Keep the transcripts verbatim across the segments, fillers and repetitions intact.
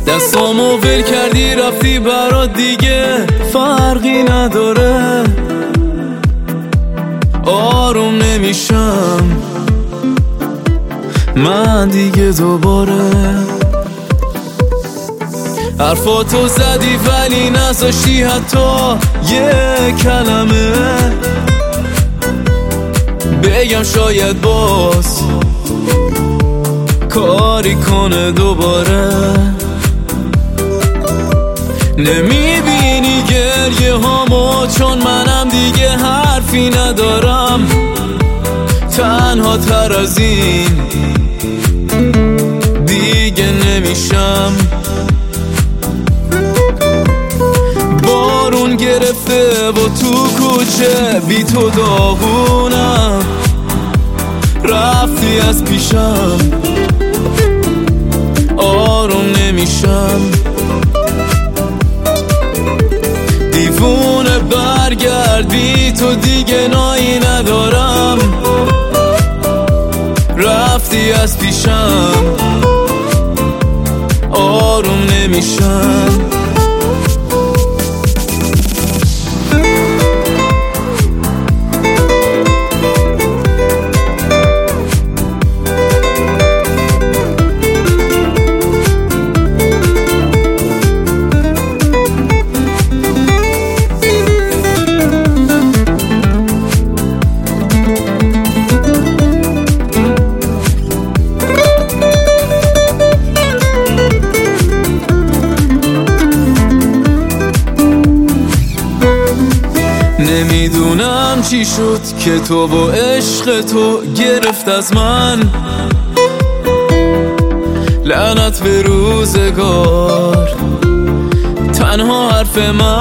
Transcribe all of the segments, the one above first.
دستامو ول کردی رفتی برات دیگه فرقی نداره. آروم نمیشم من دیگه دوباره. حرفاتو زدی ولی نذاشتی حتی یه کلمه بگم، شاید باز کاری کنه دوباره. نمیبینی گریه هامو چون منم دیگه حرفی ندارم. تنها تر از این دیگه نمیشم. بارون گرفته و تو کوچه بی تو داغونم. رفتی از پیشم آروم نمیشم. دیوونه برگرد بی تو دیگه نایی ندارم. رفتی از پیشم آروم نمیشم. نمیدونم چی شد که تو با عشق تو گرفت از من. لعنت به روزگار تنها حرف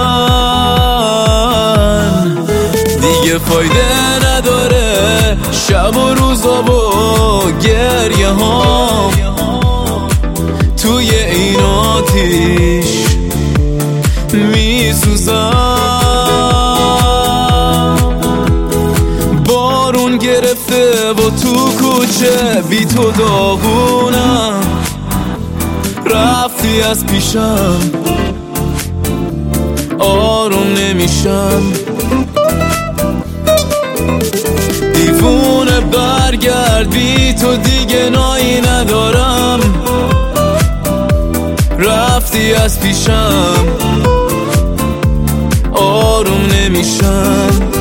من دیگه فایده نداره. شب و روزا و گریه ها توی این آتیش میسوزم. گرفته و تو کوچه بی تو داغونم. رفتی از پیشم آروم نمیشم. دیوونه برگرد بی تو دیگه نایی ندارم. رفتی از پیشم آروم نمیشم.